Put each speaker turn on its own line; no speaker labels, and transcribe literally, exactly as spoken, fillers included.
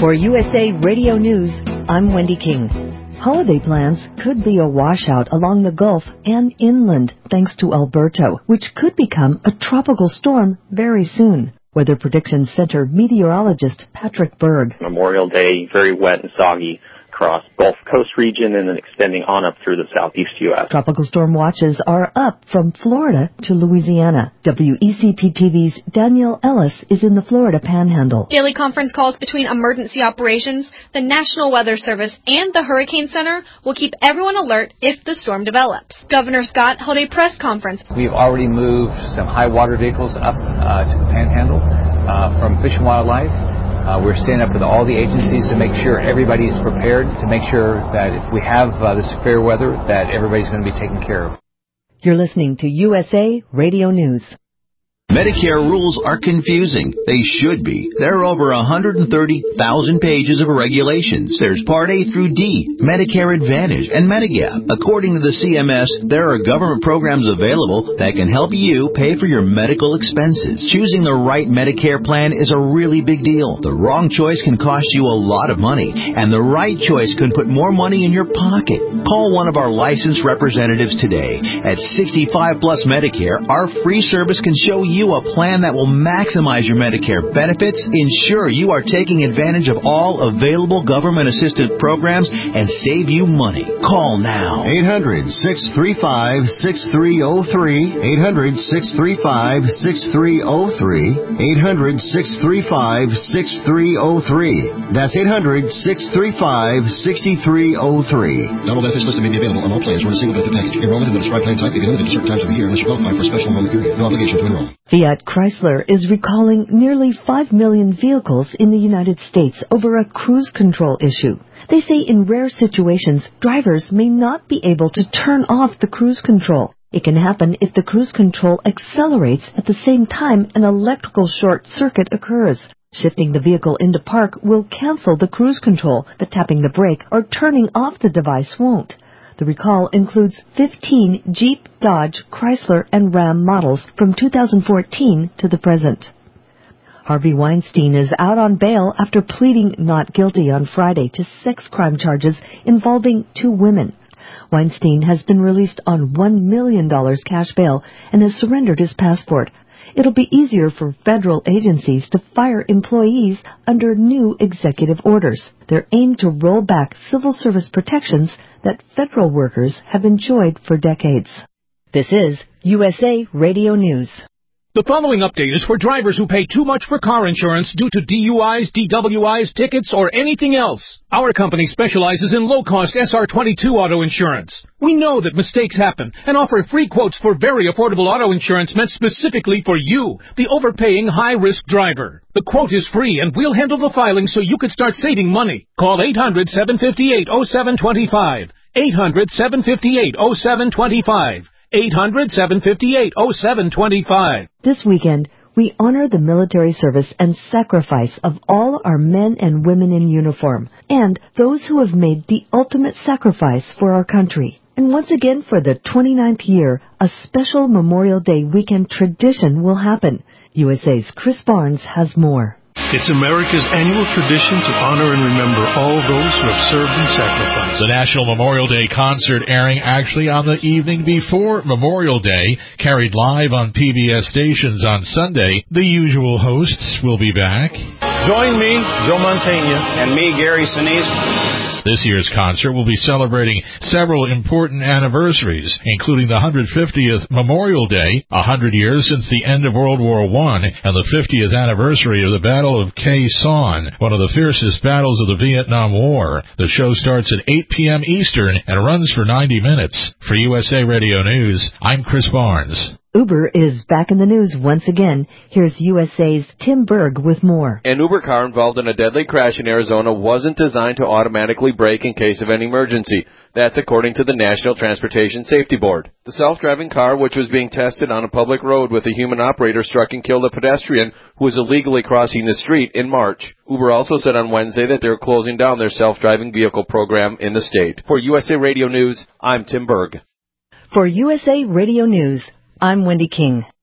For U S A Radio News, I'm Wendy King. Holiday plans could be a washout along the Gulf and inland thanks to Alberto, which could become a tropical storm very soon. Weather Prediction Center meteorologist Patrick Berg.
Memorial Day, very wet and soggy across Gulf Coast region and then extending on up through the southeast U S.
Tropical storm watches are up from Florida to Louisiana. W E C P T V's Danielle Ellis is in the Florida Panhandle.
Daily conference calls between emergency operations, the National Weather Service, and the Hurricane Center will keep everyone alert if the storm develops. Governor Scott held a press conference.
We've already moved some high water vehicles up uh, to the Panhandle uh, from Fish and Wildlife. Uh, we're staying up with all the agencies to make sure everybody's prepared, to make sure that if we have uh, the severe weather, that everybody's going to be taken care of.
You're listening to U S A Radio News.
Medicare rules are confusing. They should be. There are over one hundred thirty thousand pages of regulations. There's Part A through D, Medicare Advantage, and Medigap. According to the C M S, there are government programs available that can help you pay for your medical expenses. Choosing the right Medicare plan is a really big deal. The wrong choice can cost you a lot of money, and the right choice can put more money in your pocket. Call one of our licensed representatives today. At sixty-five plus Medicare, our free service can show you a plan that will maximize your Medicare benefits, ensure you are taking advantage of all available government-assisted programs, and save you money. Call now.
eight hundred, six three five, six three zero three. eight hundred, six three five, six three zero three. eight hundred, six three five, six three zero three. That's eight hundred, six three five, six three zero three.
Not all benefits listed may be available on all plans or in a single benefit package. Enrollment in the prescribed plan type may be limited to certain times of the year unless you qualify for a special enrollment period. No obligation to enroll.
Fiat Chrysler is recalling nearly five million vehicles in the United States over a cruise control issue. They say in rare situations, drivers may not be able to turn off the cruise control. It can happen if the cruise control accelerates at the same time an electrical short circuit occurs. Shifting the vehicle into park will cancel the cruise control, but tapping the brake or turning off the device won't. The recall includes fifteen Jeep, Dodge, Chrysler, and Ram models from two thousand fourteen to the present. Harvey Weinstein is out on bail after pleading not guilty on Friday to sex crime charges involving two women. Weinstein has been released on one million dollars cash bail and has surrendered his passport. It'll be easier for federal agencies to fire employees under new executive orders. They're aimed to roll back civil service protections that federal workers have enjoyed for decades. This is U S A Radio News.
The following update is for drivers who pay too much for car insurance due to D U Is, D W Is, tickets, or anything else. Our company specializes in low-cost S R twenty-two auto insurance. We know that mistakes happen and offer free quotes for very affordable auto insurance meant specifically for you, the overpaying high-risk driver. The quote is free, and we'll handle the filing so you can start saving money. Call eight hundred, seven five eight, oh seven two five. eight hundred, seven five eight, oh seven two five. eight hundred, seven five eight, oh seven two five.
This weekend, we honor the military service and sacrifice of all our men and women in uniform, and those who have made the ultimate sacrifice for our country. And once again, for the twenty-ninth year, a special Memorial Day weekend tradition will happen. U S A's Chris Barnes has more.
It's America's annual tradition to honor and remember all those who have served and sacrificed.
The National Memorial Day concert airing actually on the evening before Memorial Day, carried live on P B S stations on Sunday. The usual hosts will be back.
Join me, Joe Mantegna, and me, Gary Sinise.
This year's concert will be celebrating several important anniversaries, including the one hundred fiftieth Memorial Day, one hundred years since the end of World War One, and the fiftieth anniversary of the Battle of Khe Sanh, one of the fiercest battles of the Vietnam War. The show starts at eight p.m. Eastern and runs for ninety minutes. For U S A Radio News, I'm Chris Barnes.
Uber is back in the news once again. Here's U S A's Tim Berg with more.
An Uber car involved in a deadly crash in Arizona wasn't designed to automatically brake in case of any emergency. That's according to the National Transportation Safety Board. The self-driving car, which was being tested on a public road with a human operator, struck and killed a pedestrian who was illegally crossing the street in March. Uber also said on Wednesday that they're closing down their self-driving vehicle program in the state. For U S A Radio News, I'm Tim Berg.
For U S A Radio News, I'm Wendy King.